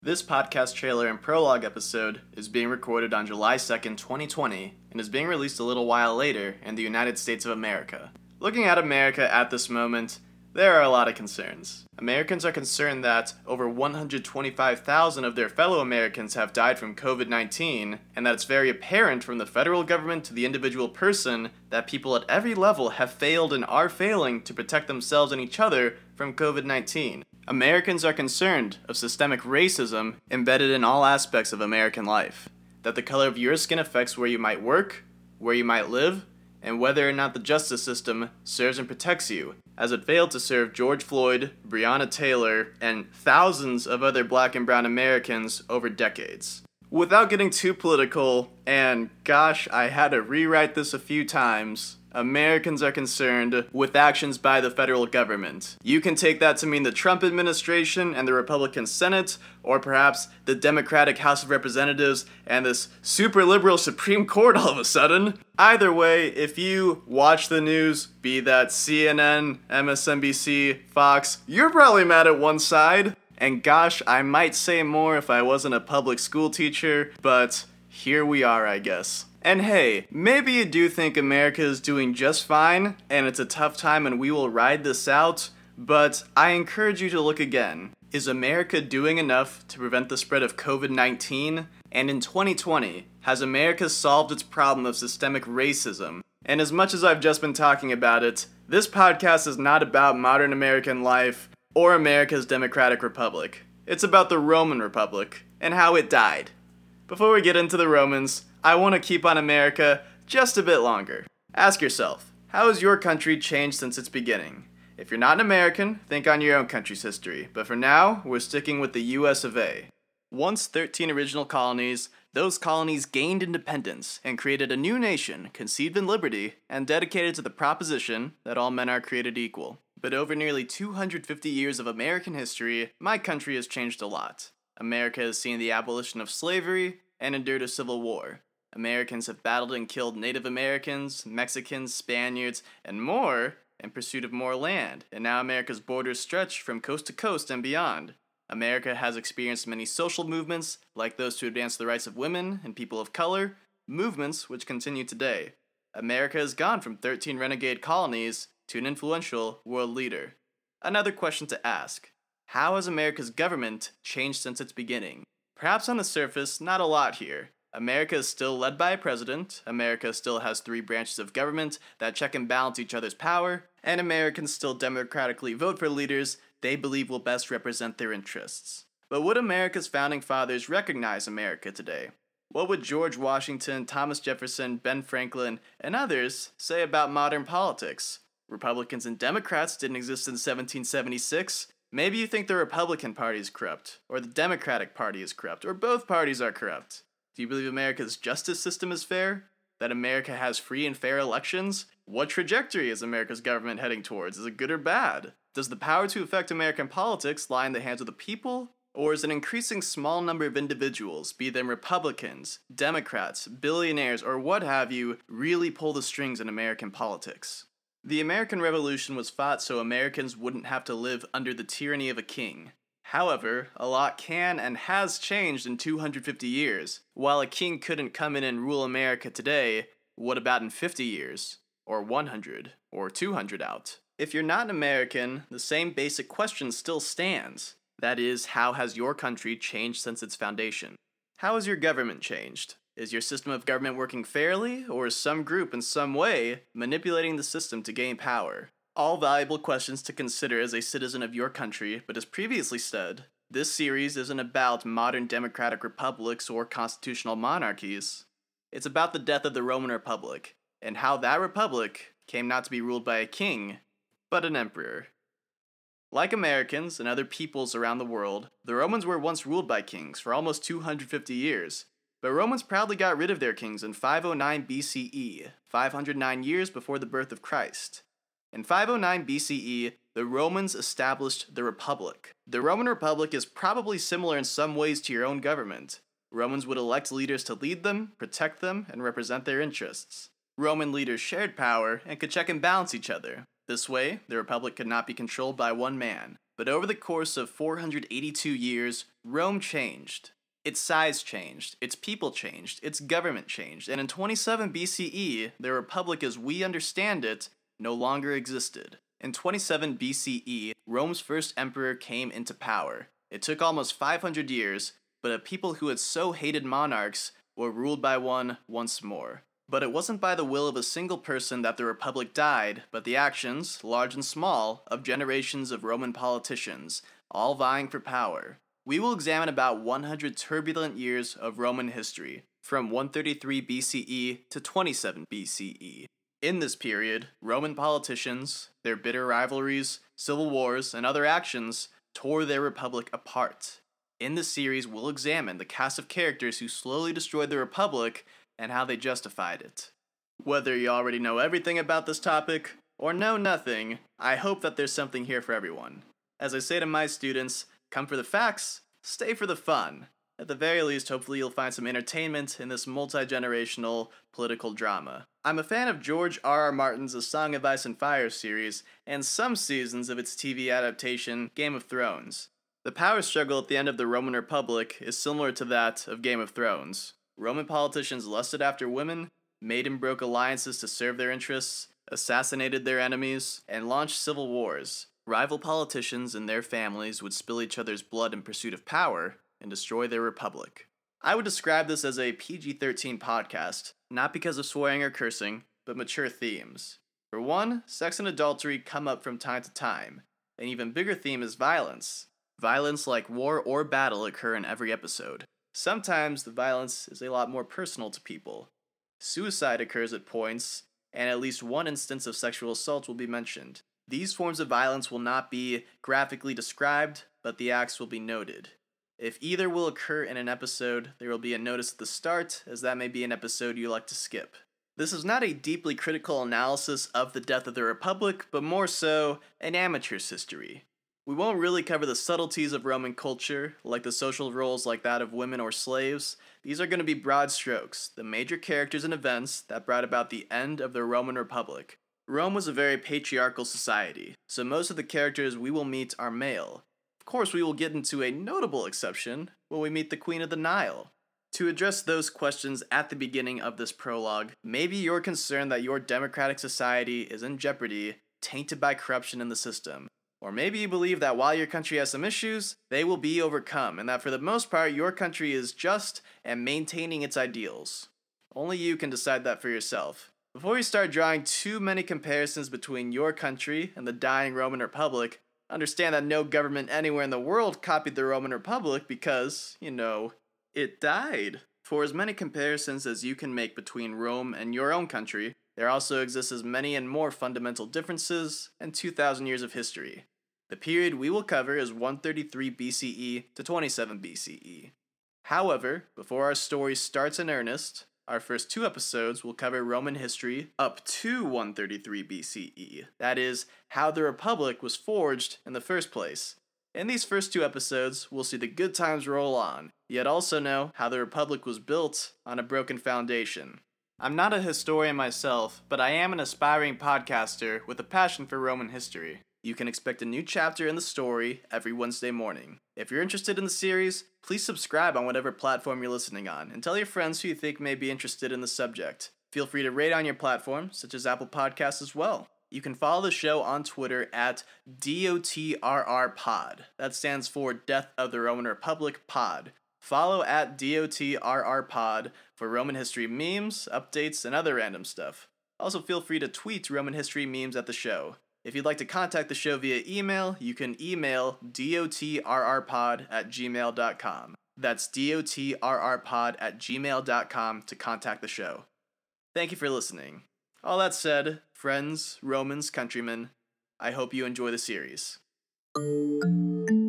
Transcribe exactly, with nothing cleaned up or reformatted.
This podcast trailer and prologue episode is being recorded on July second, twenty twenty, and is being released a little while later in the United States of America. Looking at America at this moment, there are a lot of concerns. Americans are concerned that over one hundred twenty-five thousand of their fellow Americans have died from covid nineteen, and that it's very apparent from the federal government to the individual person that people at every level have failed and are failing to protect themselves and each other from covid nineteen. Americans are concerned of systemic racism embedded in all aspects of American life, that the color of your skin affects where you might work, where you might live, and whether or not the justice system serves and protects you, as it failed to serve George Floyd, Breonna Taylor, and thousands of other black and brown Americans over decades. Without getting too political, and gosh, I had to rewrite this a few times, Americans are concerned with actions by the federal government. You can take that to mean the Trump administration and the Republican Senate, or perhaps the Democratic House of Representatives and this super liberal Supreme Court all of a sudden. Either way, if you watch the news, be that C N N, M S N B C, Fox, you're probably mad at one side. And gosh, I might say more if I wasn't a public school teacher, but here we are, I guess. And hey, maybe you do think America is doing just fine, and it's a tough time and we will ride this out, but I encourage you to look again. Is America doing enough to prevent the spread of covid nineteen? And in twenty twenty, has America solved its problem of systemic racism? And as much as I've just been talking about it, this podcast is not about modern American life or America's Democratic Republic. It's about the Roman Republic and how it died. Before we get into the Romans, I want to keep on America just a bit longer. Ask yourself, how has your country changed since its beginning? If you're not an American, think on your own country's history, but for now, we're sticking with the U S of A. Once thirteen original colonies, those colonies gained independence and created a new nation conceived in liberty and dedicated to the proposition that all men are created equal. But over nearly two hundred fifty years of American history, my country has changed a lot. America has seen the abolition of slavery and endured a civil war. Americans have battled and killed Native Americans, Mexicans, Spaniards, and more in pursuit of more land, and now America's borders stretch from coast to coast and beyond. America has experienced many social movements, like those to advance the rights of women and people of color, movements which continue today. America has gone from thirteen renegade colonies to an influential world leader. Another question to ask: how has America's government changed since its beginning? Perhaps on the surface, not a lot here. America is still led by a president, America still has three branches of government that check and balance each other's power, and Americans still democratically vote for leaders they believe will best represent their interests. But would America's founding fathers recognize America today? What would George Washington, Thomas Jefferson, Ben Franklin, and others say about modern politics? Republicans and Democrats didn't exist in seventeen seventy-six. Maybe you think the Republican Party is corrupt, or the Democratic Party is corrupt, or both parties are corrupt. Do you believe America's justice system is fair? That America has free and fair elections? What trajectory is America's government heading towards? Is it good or bad? Does the power to affect American politics lie in the hands of the people? Or is an increasing small number of individuals, be them Republicans, Democrats, billionaires, or what have you, really pull the strings in American politics? The American Revolution was fought so Americans wouldn't have to live under the tyranny of a king. However, a lot can and has changed in two hundred fifty years. While a king couldn't come in and rule America today, what about in fifty years? Or one hundred? Or two hundred out? If you're not an American, the same basic question still stands. That is, how has your country changed since its foundation? How has your government changed? Is your system of government working fairly, or is some group in some way manipulating the system to gain power? All valuable questions to consider as a citizen of your country, but as previously said, this series isn't about modern democratic republics or constitutional monarchies. It's about the death of the Roman Republic, and how that republic came not to be ruled by a king, but an emperor. Like Americans and other peoples around the world, the Romans were once ruled by kings for almost two hundred fifty years, but Romans proudly got rid of their kings in five oh nine B C E, five hundred nine years before the birth of Christ. In five oh nine B C E, the Romans established the Republic. The Roman Republic is probably similar in some ways to your own government. Romans would elect leaders to lead them, protect them, and represent their interests. Roman leaders shared power and could check and balance each other. This way, the Republic could not be controlled by one man. But over the course of four hundred eighty-two years, Rome changed. Its size changed, its people changed, its government changed, and in twenty-seven B C E, the Republic as we understand it no longer existed. In twenty-seven B C E, Rome's first emperor came into power. It took almost five hundred years, but a people who had so hated monarchs were ruled by one once more. But it wasn't by the will of a single person that the Republic died, but the actions, large and small, of generations of Roman politicians, all vying for power. We will examine about one hundred turbulent years of Roman history, from one thirty-three B C E to twenty-seven B C E. In this period, Roman politicians, their bitter rivalries, civil wars, and other actions tore their republic apart. In this series, we'll examine the cast of characters who slowly destroyed the republic and how they justified it. Whether you already know everything about this topic or know nothing, I hope that there's something here for everyone. As I say to my students, come for the facts, stay for the fun. At the very least, hopefully you'll find some entertainment in this multi-generational political drama. I'm a fan of George R R. Martin's A Song of Ice and Fire series, and some seasons of its T V adaptation, Game of Thrones. The power struggle at the end of the Roman Republic is similar to that of Game of Thrones. Roman politicians lusted after women, made and broke alliances to serve their interests, assassinated their enemies, and launched civil wars. Rival politicians and their families would spill each other's blood in pursuit of power and destroy their republic. I would describe this as a P G thirteen podcast, not because of swearing or cursing, but mature themes. For one, sex and adultery come up from time to time. An even bigger theme is violence. Violence like war or battle occur in every episode. Sometimes the violence is a lot more personal to people. Suicide occurs at points, and at least one instance of sexual assault will be mentioned. These forms of violence will not be graphically described, but the acts will be noted. If either will occur in an episode, there will be a notice at the start, as that may be an episode you like to skip. This is not a deeply critical analysis of the death of the Republic, but more so an amateur's history. We won't really cover the subtleties of Roman culture, like the social roles like that of women or slaves. These are going to be broad strokes, the major characters and events that brought about the end of the Roman Republic. Rome was a very patriarchal society, so most of the characters we will meet are male. Of course, we will get into a notable exception when we meet the Queen of the Nile. To address those questions at the beginning of this prologue, maybe you're concerned that your democratic society is in jeopardy, tainted by corruption in the system. Or maybe you believe that while your country has some issues, they will be overcome, and that for the most part, your country is just and maintaining its ideals. Only you can decide that for yourself. Before you start drawing too many comparisons between your country and the dying Roman Republic, understand that no government anywhere in the world copied the Roman Republic because, you know, it died. For as many comparisons as you can make between Rome and your own country, there also exists as many and more fundamental differences and two thousand years of history. The period we will cover is one thirty-three B C E to twenty-seven B C E. However, before our story starts in earnest, our first two episodes will cover Roman history up to one thirty-three B C E. That is, how the Republic was forged in the first place. In these first two episodes, we'll see the good times roll on, yet also know how the Republic was built on a broken foundation. I'm not a historian myself, but I am an aspiring podcaster with a passion for Roman history. You can expect a new chapter in the story every Wednesday morning. If you're interested in the series, please subscribe on whatever platform you're listening on, and tell your friends who you think may be interested in the subject. Feel free to rate on your platform, such as Apple Podcasts as well. You can follow the show on Twitter at D O T R R Pod. That stands for Death of the Roman Republic Pod. Follow at D O T R R Pod for Roman history memes, updates, and other random stuff. Also feel free to tweet Roman history memes at the show. If you'd like to contact the show via email, you can email dotrrpod at gmail dot com. That's dotrrpod at gmail dot com to contact the show. Thank you for listening. All that said, friends, Romans, countrymen, I hope you enjoy the series.